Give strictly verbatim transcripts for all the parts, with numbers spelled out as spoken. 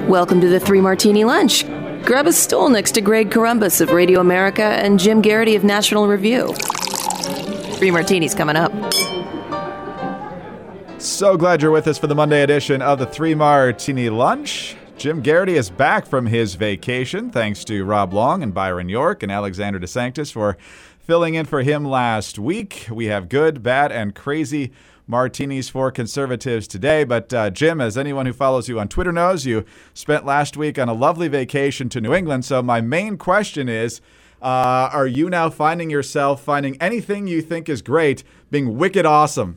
Welcome to the Three Martini Lunch. Grab a stool next to Greg Columbus of Radio America and Jim Garrity of National Review. Three Martinis coming up. So glad you're with us for the Monday edition of the Three Martini Lunch. Jim Garrity is back from his vacation, thanks to Rob Long and Byron York and Alexander DeSanctis for filling in for him last week. We have good, bad, and crazy martinis for conservatives today. But uh, Jim, as anyone who follows you on Twitter knows, you spent last week on a lovely vacation to New England. So my main question is, uh, are you now finding yourself finding anything you think is great being wicked awesome?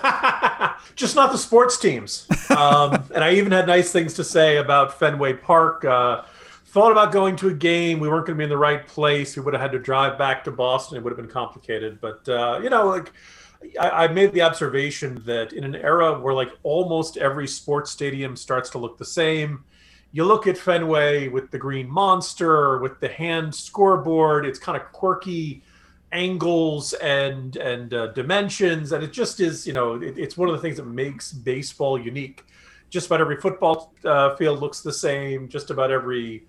Just not the sports teams. Um, and I even had nice things to say about Fenway Park. Uh, thought about going to a game. We weren't going to be in the right place. We would have had to drive back to Boston. It would have been complicated. But, uh, you know, like I, I made the observation that in an era where like almost every sports stadium starts to look the same, you look at Fenway with the green monster, with the hand scoreboard, it's kind of quirky angles and and uh, dimensions, and it just is, you know, it, it's one of the things that makes baseball unique. Just about every football uh, field looks the same. Just about every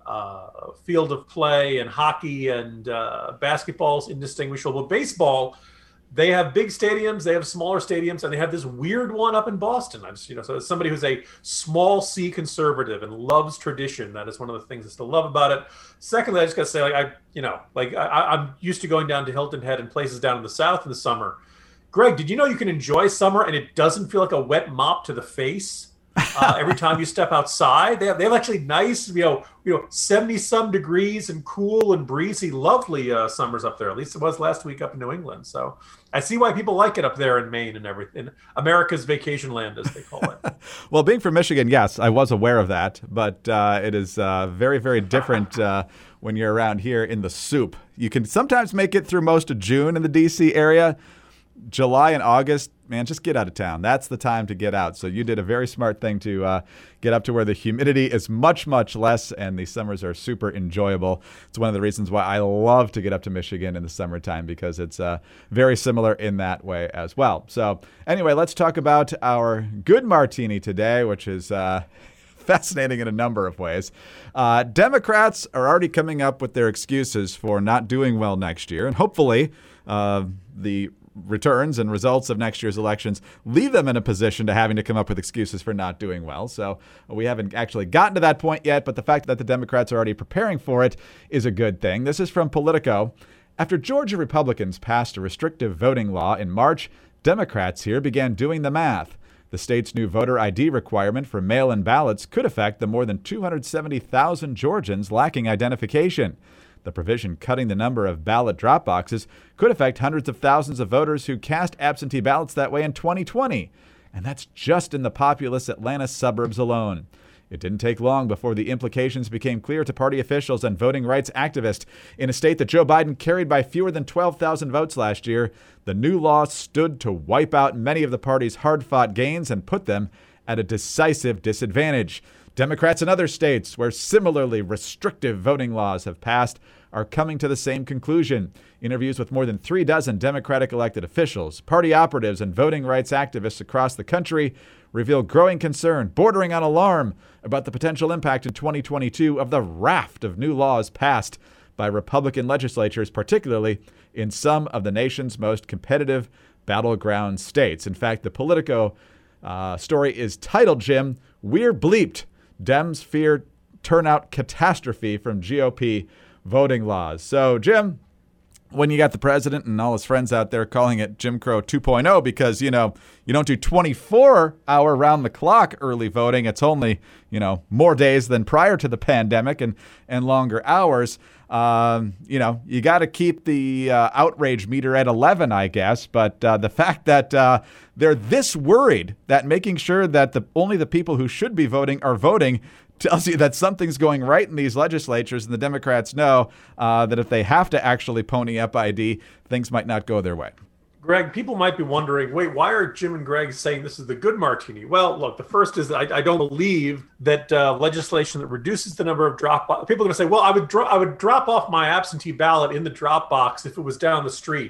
uh, field of play and hockey and uh, basketball is indistinguishable. Baseball, they have big stadiums, they have smaller stadiums, and they have this weird one up in Boston. I'm just, you know, so as somebody who's a small C conservative and loves tradition, that is one of the things I still love about it. Secondly, I just got to say, like, I, you know, like I, I'm used to going down to Hilton Head and places down in the South in the summer. Greg, did you know you can enjoy summer and it doesn't feel like a wet mop to the face uh, every time you step outside? They have, they have actually nice, you know, you know, seventy some degrees and cool and breezy, lovely uh, summers up there. At least it was last week up in New England. So I see why people like it up there in Maine and everything. America's vacation land, as they call it. Well, being from Michigan, yes, I was aware of that, but uh, it is uh, very, very different uh, when you're around here in the soup. You can sometimes make it through most of June in the D C area. July and August, man, just get out of town. That's the time to get out. So you did a very smart thing to uh, get up to where the humidity is much, much less and the summers are super enjoyable. It's one of the reasons why I love to get up to Michigan in the summertime, because it's uh, very similar in that way as well. So anyway, let's talk about our good martini today, which is uh, fascinating in a number of ways. Uh, Democrats are already coming up with their excuses for not doing well next year, and hopefully uh, the returns and results of next year's elections leave them in a position to having to come up with excuses for not doing well. So we haven't actually gotten to that point yet, but the fact that the Democrats are already preparing for it is a good thing. This is from Politico. After Georgia Republicans passed a restrictive voting law in March, Democrats here began doing the math. The state's new voter I D requirement for mail-in ballots could affect the more than two hundred seventy thousand Georgians lacking identification. The provision cutting the number of ballot drop boxes could affect hundreds of thousands of voters who cast absentee ballots that way in twenty twenty. And that's just in the populous Atlanta suburbs alone. It didn't take long before the implications became clear to party officials and voting rights activists. In a state that Joe Biden carried by fewer than twelve thousand votes last year, the new law stood to wipe out many of the party's hard-fought gains and put them at a decisive disadvantage. Democrats in other states where similarly restrictive voting laws have passed are coming to the same conclusion. Interviews with more than three dozen Democratic elected officials, party operatives, and voting rights activists across the country reveal growing concern, bordering on alarm, about the potential impact in twenty twenty-two of the raft of new laws passed by Republican legislatures, particularly in some of the nation's most competitive battleground states. In fact, the Politico uh, story is titled, Jim, "We're Bleeped. Dems fear turnout catastrophe from G O P voting laws." So, Jim, when you got the president and all his friends out there calling it Jim Crow two point oh because, you know, you don't do twenty-four hour round the clock early voting. It's only, you know, more days than prior to the pandemic and, and longer hours. Um, you know, you got to keep the uh, outrage meter at eleven, I guess. But uh, the fact that uh, they're this worried that making sure that the only the people who should be voting are voting tells you that something's going right in these legislatures, and the Democrats know uh, that if they have to actually pony up I D, things might not go their way. Greg, people might be wondering, wait, why are Jim and Greg saying this is the good martini? Well, look, the first is that I, I don't believe that uh, legislation that reduces the number of drop boxes. People are going to say, well, I would, dro- I would drop off my absentee ballot in the drop box if it was down the street.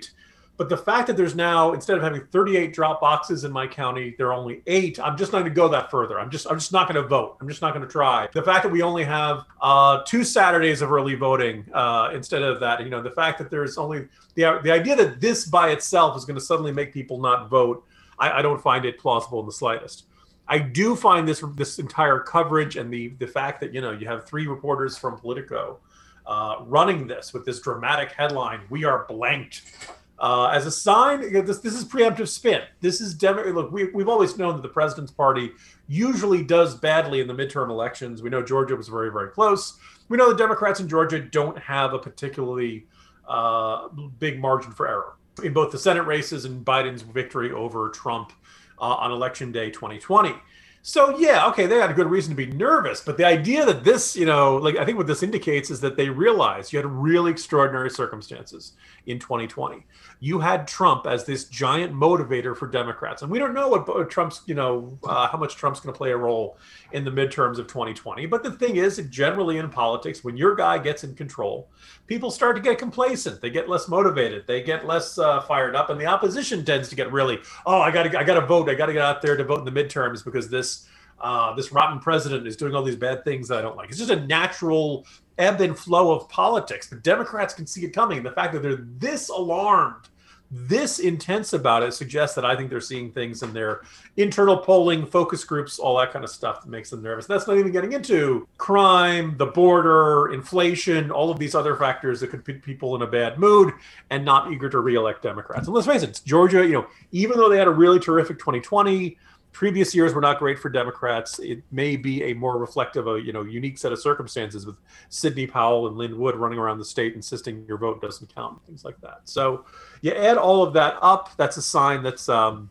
But the fact that there's now, instead of having thirty-eight drop boxes in my county, there are only eight. I'm just not going to go that further. I'm just, I'm just not going to vote. I'm just not going to try. The fact that we only have uh, two Saturdays of early voting uh, instead of that, you know, the fact that there's only the the idea that this by itself is going to suddenly make people not vote, I, I don't find it plausible in the slightest. I do find this this entire coverage and the the fact that, you know, you have three reporters from Politico uh, running this with this dramatic headline, "We are blanked." Uh, as a sign, this this is preemptive spin. This is Demo- look. We, we've always known that the president's party usually does badly in the midterm elections. We know Georgia was very, very close. We know the Democrats in Georgia don't have a particularly uh, big margin for error in both the Senate races and Biden's victory over Trump uh, on Election Day twenty twenty. So, yeah, okay, they had a good reason to be nervous. But the idea that this, you know, like I think what this indicates is that they realized you had really extraordinary circumstances in twenty twenty. You had Trump as this giant motivator for Democrats. And we don't know what Trump's, you know, uh, how much Trump's going to play a role in the midterms of twenty twenty. But the thing is, generally in politics, when your guy gets in control, people start to get complacent. They get less motivated. They get less uh, fired up. And the opposition tends to get really, oh, I got to I got to vote. I got to get out there to vote in the midterms because this Uh, this rotten president is doing all these bad things that I don't like. It's just a natural ebb and flow of politics. The Democrats can see it coming. The fact that they're this alarmed, this intense about it suggests that I think they're seeing things in their internal polling, focus groups, all that kind of stuff that makes them nervous. That's not even getting into crime, the border, inflation, all of these other factors that could put people in a bad mood and not eager to reelect Democrats. And let's face it, Georgia, you know, even though they had a really terrific twenty twenty, previous years were not great for Democrats. It may be a more reflective, a you know, unique set of circumstances with Sidney Powell and Lynn Wood running around the state insisting your vote doesn't count, things like that. So you add all of that up, that's a sign that's um,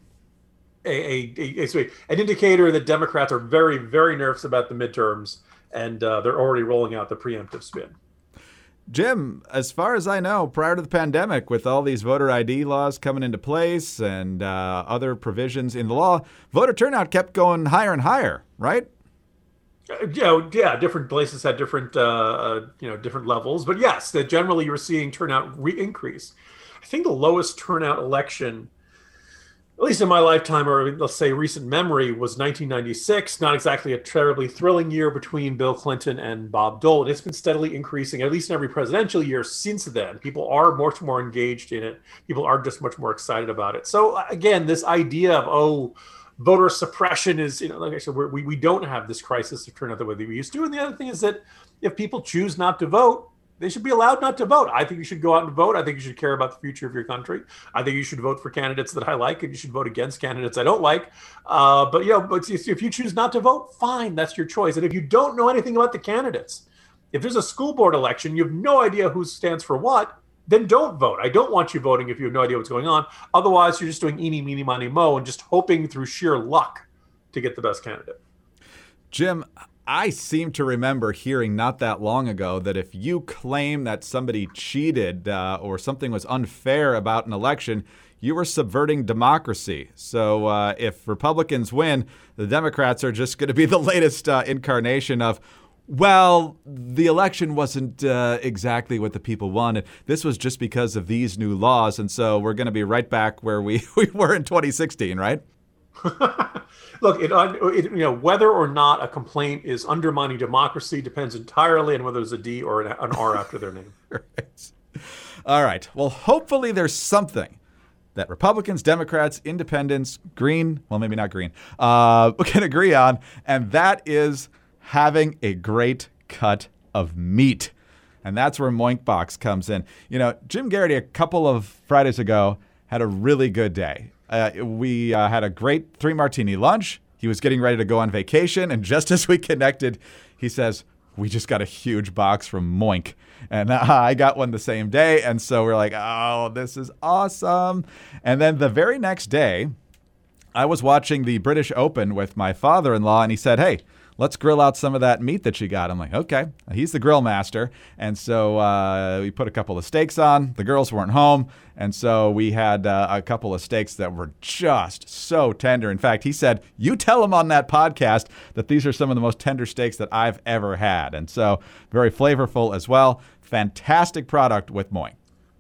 a, a, a, a an indicator that Democrats are very, very nervous about the midterms, and uh, they're already rolling out the preemptive spin. Jim, as far as I know, prior to the pandemic, with all these voter I D laws coming into place and uh, other provisions in the law, voter turnout kept going higher and higher, right? Uh, you know, yeah, different places had different, uh, you know, different levels. But yes, that generally you were seeing turnout re- increase. I think the lowest turnout election, at least in my lifetime, or let's say recent memory, was nineteen ninety-six. Not exactly a terribly thrilling year between Bill Clinton and Bob Dole. It's been steadily increasing, at least in every presidential year since then. People are much more engaged in it. People are just much more excited about it. So again, this idea of, oh, voter suppression is, you know, like I said, we're, we we don't have this crisis of turnout the way that we used to. And the other thing is that if people choose not to vote, they should be allowed not to vote. I think you should go out and vote. I think you should care about the future of your country. I think you should vote for candidates that I like, and you should vote against candidates I don't like. Uh, but, you know, but if you choose not to vote, fine, that's your choice. And if you don't know anything about the candidates, if there's a school board election, you have no idea who stands for what, then don't vote. I don't want you voting if you have no idea what's going on. Otherwise, you're just doing eeny, meeny, miny, mo, and just hoping through sheer luck to get the best candidate. Jim, I seem to remember hearing not that long ago that if you claim that somebody cheated uh, or something was unfair about an election, you were subverting democracy. So uh, if Republicans win, the Democrats are just going to be the latest uh, incarnation of, well, the election wasn't uh, exactly what the people wanted. This was just because of these new laws. And so we're going to be right back where we, we were in twenty sixteen, right? Look, it, it, you know, whether or not a complaint is undermining democracy depends entirely on whether there's a D or an, an R after their name. Right. All right. Well, hopefully there's something that Republicans, Democrats, Independents, Green, well, maybe not Green, uh, can agree on, and that is having a great cut of meat. And that's where Moink Box comes in. You know, Jim Garrity, a couple of Fridays ago, had a really good day. Uh, we uh, had a great three martini lunch. He was getting ready to go on vacation. And just as we connected, he says, we just got a huge box from Moink. And uh, I got one the same day. And so we're like, oh, this is awesome. And then the very next day, I was watching the British Open with my father-in-law. And he said, hey, let's grill out some of that meat that you got. I'm like, okay. He's the grill master. And so uh, we put a couple of steaks on. The girls weren't home. And so we had uh, a couple of steaks that were just so tender. In fact, he said, you tell him on that podcast that these are some of the most tender steaks that I've ever had. And so very flavorful as well. Fantastic product with Moink.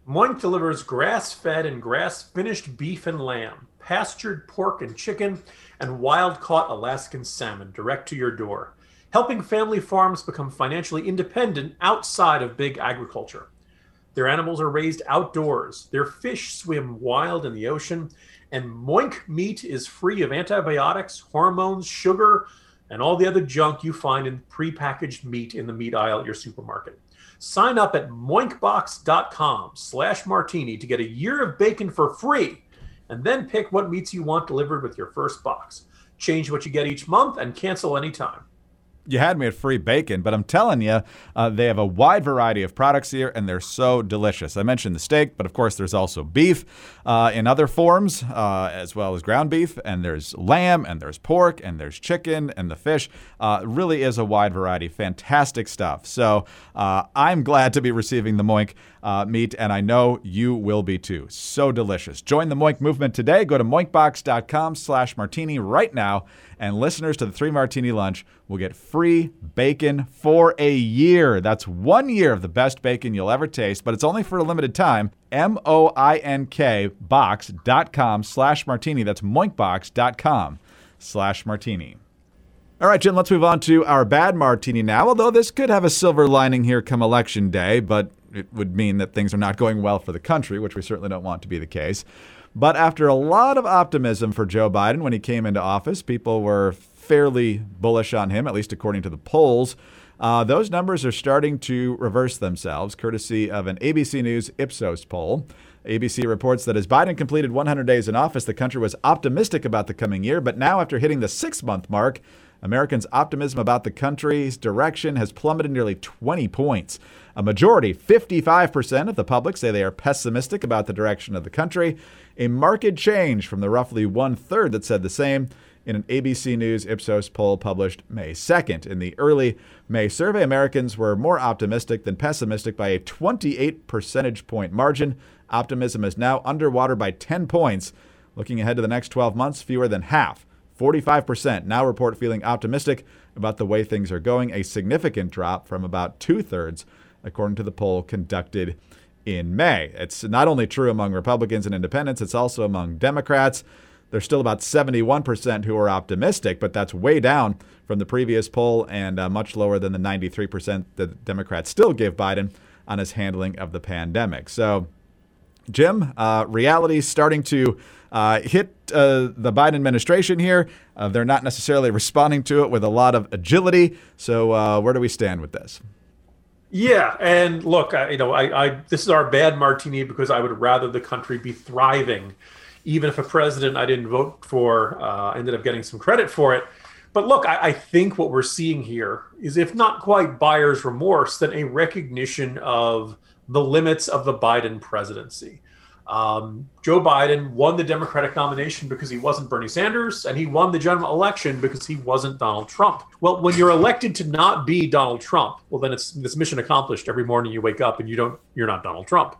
Moink delivers grass-fed and grass-finished beef and lamb, pastured pork and chicken, and wild-caught Alaskan salmon direct to your door, helping family farms become financially independent outside of big agriculture. Their animals are raised outdoors, their fish swim wild in the ocean, and Moink meat is free of antibiotics, hormones, sugar, and all the other junk you find in prepackaged meat in the meat aisle at your supermarket. Sign up at moinkbox.com slash martini to get a year of bacon for free, and then pick what meats you want delivered with your first box. Change what you get each month and cancel anytime. You had me at free bacon, but I'm telling you, uh, they have a wide variety of products here, and they're so delicious. I mentioned the steak, but of course there's also beef uh, in other forms, uh, as well as ground beef, and there's lamb, and there's pork, and there's chicken, and the fish. Uh, really is a wide variety. Fantastic stuff. So uh, I'm glad to be receiving the Moink uh, meat, and I know you will be too. So delicious. Join the Moink movement today. Go to moinkbox.com slash martini right now, and listeners to the Three Martini Lunch will get free bacon for a year. That's one year of the best bacon you'll ever taste, but it's only for a limited time. M-O-I-N-K box.com slash martini. That's moinkbox.com slash martini. All right, Jim, let's move on to our bad martini now, although this could have a silver lining here come election day, but it would mean that things are not going well for the country, which we certainly don't want to be the case. But after a lot of optimism for Joe Biden when he came into office, people were fairly bullish on him, at least according to the polls. Uh, those numbers are starting to reverse themselves, courtesy of an A B C News Ipsos poll. A B C reports that as Biden completed one hundred days in office, the country was optimistic about the coming year. But now, after hitting the six-month mark, Americans' optimism about the country's direction has plummeted nearly twenty points. A majority, fifty-five percent of the public, say they are pessimistic about the direction of the country, a marked change from the roughly one-third that said the same in an A B C News Ipsos poll published May second. In the early May survey, Americans were more optimistic than pessimistic by a twenty-eight percentage point margin. Optimism is now underwater by ten points. Looking ahead to the next twelve months, fewer than half, forty-five percent, now report feeling optimistic about the way things are going, a significant drop from about two-thirds, according to the poll conducted in May. It's not only true among Republicans and independents, it's also among Democrats. There's still about seventy-one percent who are optimistic, but that's way down from the previous poll and uh, much lower than the ninety-three percent that Democrats still give Biden on his handling of the pandemic. So, Jim, uh, reality's starting to uh, hit uh, the Biden administration here. Uh, they're not necessarily responding to it with a lot of agility. So uh, where do we stand with this? Yeah, and look, I, you know, I, I this is our bad martini because I would rather the country be thriving, even if a president I didn't vote for uh, ended up getting some credit for it. But look, I, I think what we're seeing here is, if not quite buyer's remorse, then a recognition of the limits of the Biden presidency. Um, Joe Biden won the Democratic nomination because he wasn't Bernie Sanders, and he won the general election because he wasn't Donald Trump. Well, when you're elected to not be Donald Trump, well, then it's this mission accomplished. Every morning you wake up and you don't, you're not Donald Trump.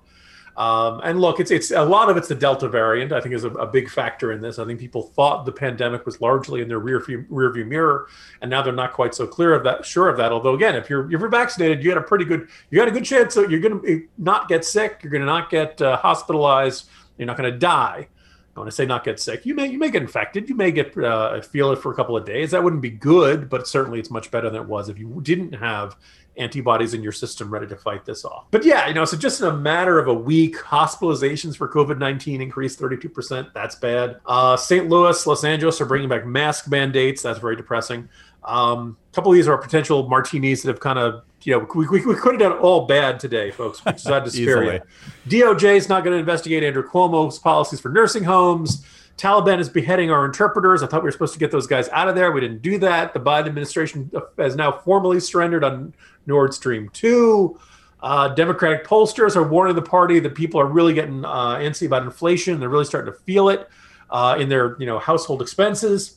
Um, and look, it's it's a lot of it's the Delta variant, I think, is a, a big factor in this. I think people thought the pandemic was largely in their rear view, rear view mirror, and now they're not quite so clear of that, sure of that. Although, again, if you're if you're vaccinated, you got a pretty good you got a good chance that you're going to not get sick, you're going to not get uh, hospitalized, you're not going to die. When I say not get sick, you may you may get infected, you may get uh, feel it for a couple of days. That wouldn't be good, but certainly it's much better than it was if you didn't have antibodies in your system ready to fight this off. But yeah, you know, so just in a matter of a week, hospitalizations for COVID nineteen increased thirty-two percent. That's bad. Uh, Saint Louis, Los Angeles are bringing back mask mandates. That's very depressing. Um, a couple of these are potential martinis that have kind of, you know, we, we, we could have done all bad today, folks, which is sad to spare you. D O J is not going to investigate Andrew Cuomo's policies for nursing homes. Taliban is beheading our interpreters. I thought we were supposed to get those guys out of there. We didn't do that. The Biden administration has now formally surrendered on Nord Stream two. Uh, Democratic pollsters are warning the party that people are really getting uh, antsy about inflation. They're really starting to feel it uh, in their, you know, household expenses.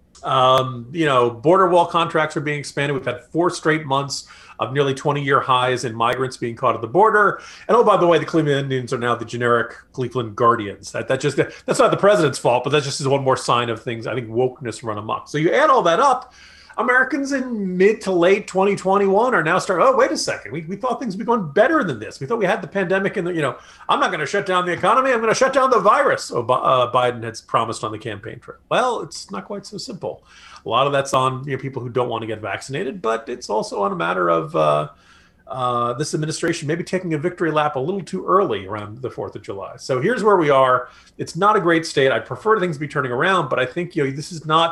Um, you know, border wall contracts are being expanded. We've had four straight months of nearly twenty-year highs in migrants being caught at the border. And oh, by the way, the Cleveland Indians are now the generic Cleveland Guardians. That that just that's not the president's fault, but that just is one more sign of things. I think wokeness run amok. So you add all that up. Americans in mid to late twenty twenty-one are now starting, oh, wait a second. We, we thought things would be going better than this. We thought we had the pandemic and, the, you know, I'm not going to shut down the economy. I'm going to shut down the virus. Oh, uh, Biden has promised on the campaign trail. Well, it's not quite so simple. A lot of that's on you know, people who don't want to get vaccinated, but it's also on a matter of uh, uh, this administration maybe taking a victory lap a little too early around the fourth of July. So here's where we are. It's not a great state. I'd prefer things to be turning around, but I think you know this is not,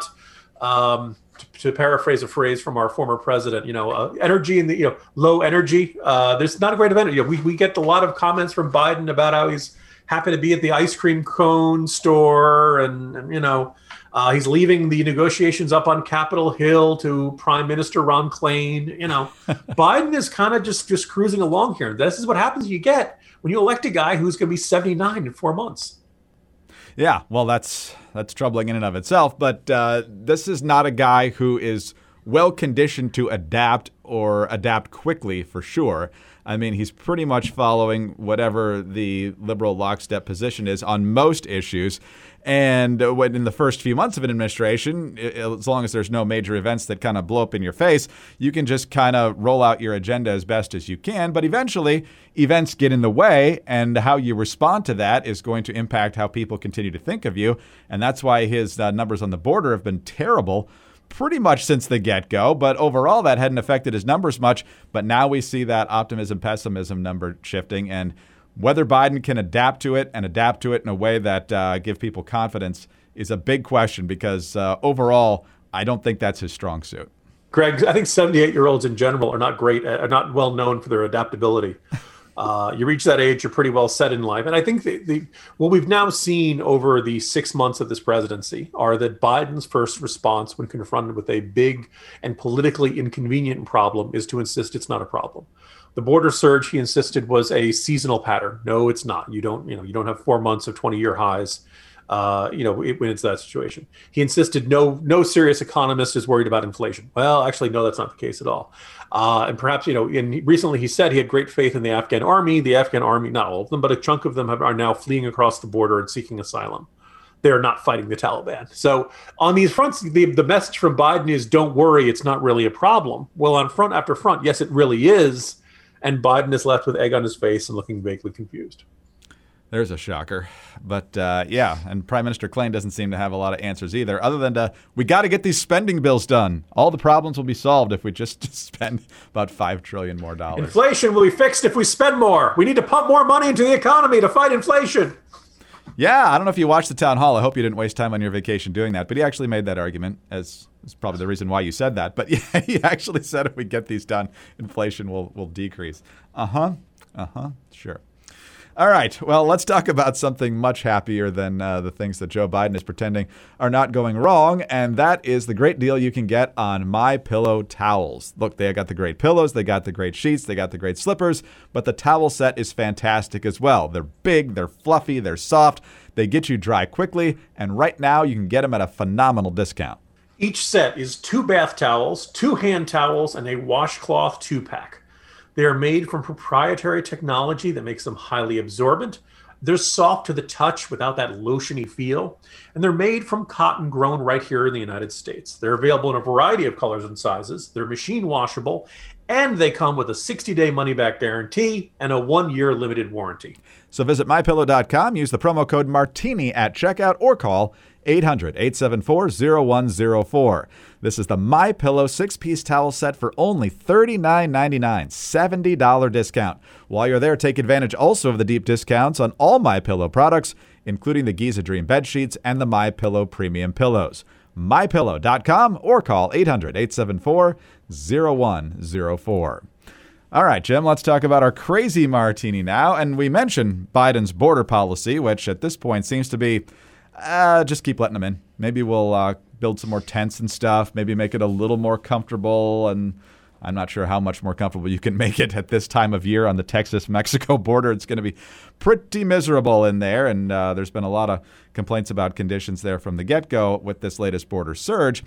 um, to, to paraphrase a phrase from our former president, you know, uh, energy in the, you know, low energy. Uh, there's not a great event. You know, we, we get a lot of comments from Biden about how he's happy to be at the ice cream cone store and, and you know, Uh, he's leaving the negotiations up on Capitol Hill to Prime Minister Ron Klain. You know, Biden is kind of just, just cruising along here. This is what happens you get when you elect a guy who's going to be seventy-nine in four months. Yeah, well, that's that's troubling in and of itself. But uh, this is not a guy who is well conditioned to adapt or adapt quickly, for sure. I mean, he's pretty much following whatever the liberal lockstep position is on most issues. And when in the first few months of an administration, as long as there's no major events that kind of blow up in your face, you can just kind of roll out your agenda as best as you can. But eventually, events get in the way, and how you respond to that is going to impact how people continue to think of you. And that's why his uh, numbers on the border have been terrible pretty much since the get-go, but overall that hadn't affected his numbers much. But now we see that optimism, pessimism number shifting, and whether Biden can adapt to it and adapt to it in a way that uh, give people confidence is a big question, because uh, overall, I don't think that's his strong suit. Greg, I think seventy-eight-year-olds in general are not great, are not well known for their adaptability. Uh, you reach that age, you're pretty well set in life. And I think the, the what we've now seen over the six months of this presidency are that Biden's first response when confronted with a big and politically inconvenient problem is to insist it's not a problem. The border surge, he insisted, was a seasonal pattern. No, it's not. You don't, you know, you don't have four months of twenty-year highs. Uh, you know, when it's that situation. He insisted no no serious economist is worried about inflation. Well, actually, no, that's not the case at all. Uh, and perhaps, you know, in, recently he said he had great faith in the Afghan army. The Afghan army, not all of them, but a chunk of them have, are now fleeing across the border and seeking asylum. They're not fighting the Taliban. So on these fronts, the, the message from Biden is don't worry, it's not really a problem. Well, on front after front, yes, it really is. And Biden is left with egg on his face and looking vaguely confused. There's a shocker. But uh, yeah, and Prime Minister Klain doesn't seem to have a lot of answers either, other than to, we got to get these spending bills done. All the problems will be solved if we just spend about five trillion dollars more dollars. Inflation will be fixed if we spend more. We need to pump more money into the economy to fight inflation. Yeah, I don't know if you watched the town hall. I hope you didn't waste time on your vacation doing that. But he actually made that argument, as is probably the reason why you said that. But yeah, he actually said if we get these done, inflation will, will decrease. Uh-huh. Uh-huh. Sure. All right. Well, let's talk about something much happier than uh, the things that Joe Biden is pretending are not going wrong, and that is the great deal you can get on MyPillow towels. Look, they got the great pillows, they got the great sheets, they got the great slippers, but the towel set is fantastic as well. They're big, they're fluffy, they're soft, they get you dry quickly, and right now you can get them at a phenomenal discount. Each set is two bath towels, two hand towels, and a washcloth two-pack. They are made from proprietary technology that makes them highly absorbent. They're soft to the touch without that lotiony feel. And they're made from cotton grown right here in the United States. They're available in a variety of colors and sizes. They're machine washable. And they come with a sixty-day money-back guarantee and a one-year limited warranty. So visit my pillow dot com, use the promo code Martini at checkout, or call eight hundred, eight seven four, zero one zero four. This is the MyPillow six-piece towel set for only thirty-nine ninety-nine, seventy dollars discount. While you're there, take advantage also of the deep discounts on all MyPillow products, including the Giza Dream bed sheets and the MyPillow premium pillows. my pillow dot com or call eight hundred, eight seven four, zero one zero four. All right, Jim, let's talk about our crazy martini now. And we mentioned Biden's border policy, which at this point seems to be, uh, just keep letting them in. Maybe we'll uh, build some more tents and stuff, maybe make it a little more comfortable. And I'm not sure how much more comfortable you can make it at this time of year on the Texas-Mexico border. It's going to be pretty miserable in there. And uh, there's been a lot of complaints about conditions there from the get-go with this latest border surge.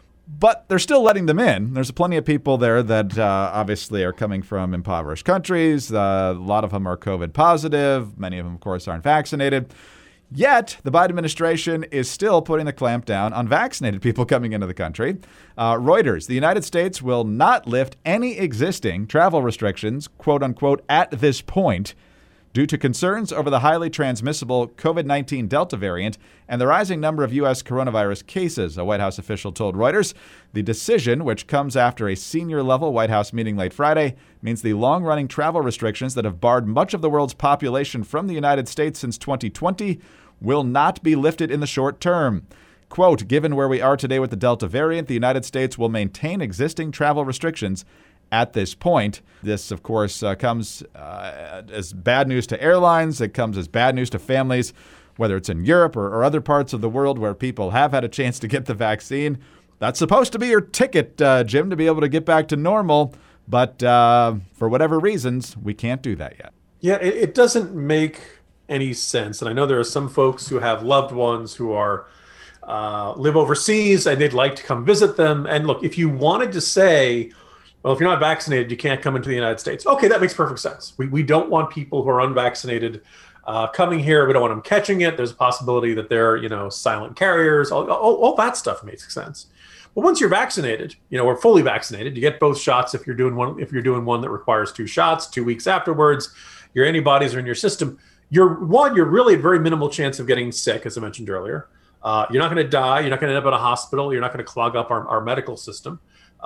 But they're still letting them in. There's plenty of people there that uh, obviously are coming from impoverished countries. Uh, a lot of them are COVID positive. Many of them, of course, aren't vaccinated. Yet, the Biden administration is still putting the clamp down on vaccinated people coming into the country. Uh, Reuters, the United States will not lift any existing travel restrictions, quote unquote, at this point, due to concerns over the highly transmissible COVID nineteen Delta variant and the rising number of U S coronavirus cases, a White House official told Reuters. The decision, which comes after a senior-level White House meeting late Friday, means the long-running travel restrictions that have barred much of the world's population from the United States since twenty twenty will not be lifted in the short term. Quote, given where we are today with the Delta variant, the United States will maintain existing travel restrictions at this point. This, of course, uh, comes uh, as bad news to airlines. It comes as bad news to families, whether it's in Europe or, or other parts of the world where people have had a chance to get the vaccine. That's supposed to be your ticket, uh, Jim, to be able to get back to normal. But uh, for whatever reasons, we can't do that yet. Yeah, it, it doesn't make any sense. And I know there are some folks who have loved ones who are uh, live overseas and they'd like to come visit them. And look, if you wanted to say, well, if you're not vaccinated, you can't come into the United States. Okay, that makes perfect sense. We we don't want people who are unvaccinated uh, coming here. We don't want them catching it. There's a possibility that they're, you know, silent carriers. All, all, all that stuff makes sense. But once you're vaccinated, you know, or fully vaccinated, you get both shots if you're doing one. If you're doing one that requires two shots, two weeks afterwards, your antibodies are in your system. You're one. You're really at very minimal chance of getting sick, as I mentioned earlier. Uh, you're not going to die. You're not going to end up in a hospital. You're not going to clog up our, our medical system.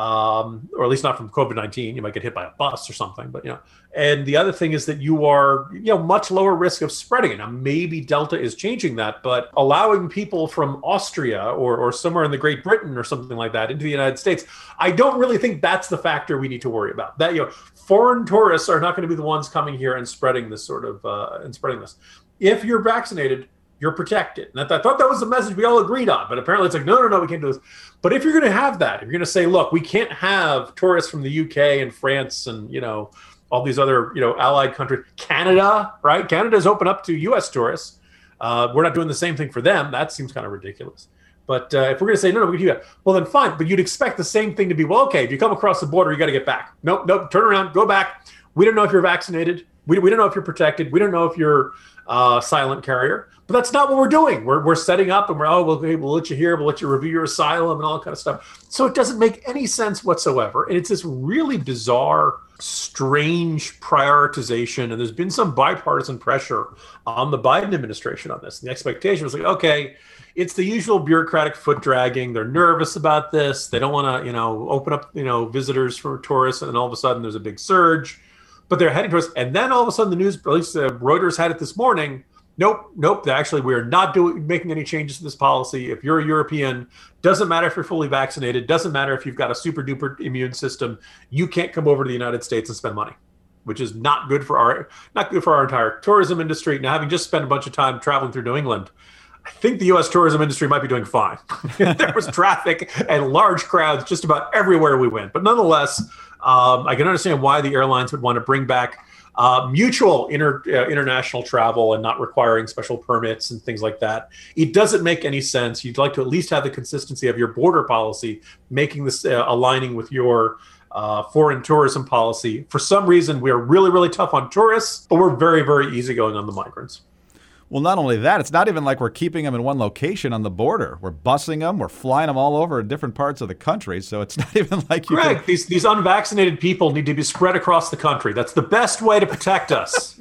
Um, or at least not from COVID nineteen. You might get hit by a bus or something, but, you know, and the other thing is that you are, you know, much lower risk of spreading it. Now, maybe Delta is changing that, but allowing people from Austria or, or somewhere in the Great Britain or something like that into the United States, I don't really think that's the factor we need to worry about. That, you know, foreign tourists are not going to be the ones coming here and spreading this sort of, uh, and spreading this. If you're vaccinated, you're protected. And I thought that was the message we all agreed on, but apparently it's like, no, no, no, we can't do this. But if you're going to have that, if you're going to say, look, we can't have tourists from the U K and France and, you know, all these other, you know, allied countries, Canada, right? Canada's open up to U S tourists. Uh, we're not doing the same thing for them. That seems kind of ridiculous. But uh, if we're going to say, no, no, we can do that, well, then fine. But you'd expect the same thing to be, well, okay, if you come across the border, you got to get back. Nope, nope, turn around, go back. We don't know if you're vaccinated. We, we don't know if you're protected. We don't know if you're uh, silent carrier. But that's not what we're doing. We're we're setting up and we're, oh, we'll, we'll let you here. We'll let you review your asylum and all that kind of stuff. So it doesn't make any sense whatsoever. And it's this really bizarre, strange prioritization. And there's been some bipartisan pressure on the Biden administration on this. And the expectation was like, okay, it's the usual bureaucratic foot dragging. They're nervous about this. They don't want to, you know, open up, you know, visitors for tourists. And then all of a sudden there's a big surge. But they're heading towards, and then all of a sudden the news, at least uh, Reuters had it this morning. Nope, nope. Actually, we're not doing making any changes to this policy. If you're a European, doesn't matter if you're fully vaccinated, doesn't matter if you've got a super duper immune system, you can't come over to the United States and spend money, which is not good for our not good for our entire tourism industry. Now, having just spent a bunch of time traveling through New England, I think the U S tourism industry might be doing fine. There was traffic and large crowds just about everywhere we went. But nonetheless, um, I can understand why the airlines would want to bring back Uh, mutual inter, uh, international travel and not requiring special permits and things like that. It doesn't make any sense. You'd like to at least have the consistency of your border policy, making this uh, aligning with your uh, foreign tourism policy. For some reason, we're really, really tough on tourists, but we're very, very easygoing on the migrants. Well, not only that, it's not even like we're keeping them in one location on the border. We're busing them. We're flying them all over different parts of the country. So it's not even like you Correct. can... These, these unvaccinated people need to be spread across the country. That's the best way to protect us.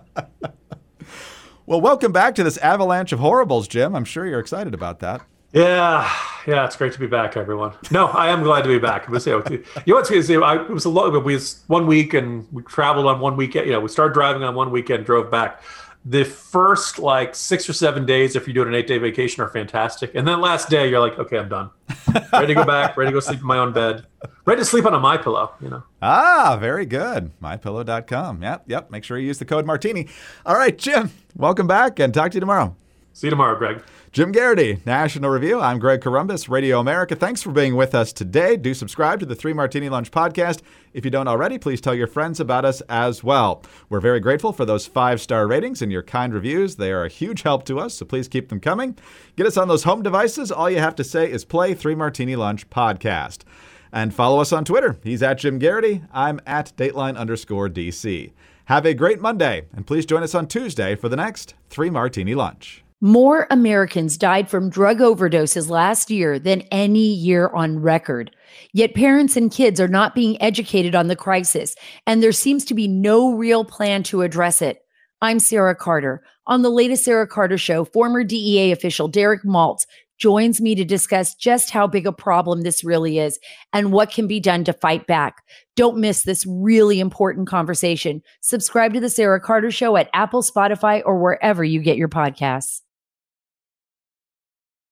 Well, welcome back to this avalanche of horribles, Jim. I'm sure you're excited about that. Yeah, yeah, it's great to be back, everyone. No, I am glad to be back. It was, you know, you know, it's, it was a lot. We was one week and we traveled on one weekend. You know, we started driving on one weekend, drove back. The first like six or seven days, if you're doing an eight day vacation, are fantastic. And then last day, you're like, okay, I'm done. Ready to go back, ready to go sleep in my own bed, ready to sleep on a MyPillow, you know. Ah, very good. my pillow dot com. Yep, yep. Make sure you use the code Martini. All right, Jim, welcome back and talk to you tomorrow. See you tomorrow, Greg. Jim Garrity, National Review. I'm Greg Corombos, Radio America. Thanks for being with us today. Do subscribe to the Three Martini Lunch podcast. If you don't already, please tell your friends about us as well. We're very grateful for those five-star ratings and your kind reviews. They are a huge help to us, so please keep them coming. Get us on those home devices. All you have to say is play Three Martini Lunch podcast. And follow us on Twitter. He's at Jim Garrity. I'm at Dateline underscore D C. Have a great Monday, and please join us on Tuesday for the next Three Martini Lunch. More Americans died from drug overdoses last year than any year on record. Yet parents and kids are not being educated on the crisis, and there seems to be no real plan to address it. I'm Sarah Carter. On the latest Sarah Carter Show, former D E A official Derek Maltz joins me to discuss just how big a problem this really is and what can be done to fight back. Don't miss this really important conversation. Subscribe to the Sarah Carter Show at Apple, Spotify, or wherever you get your podcasts.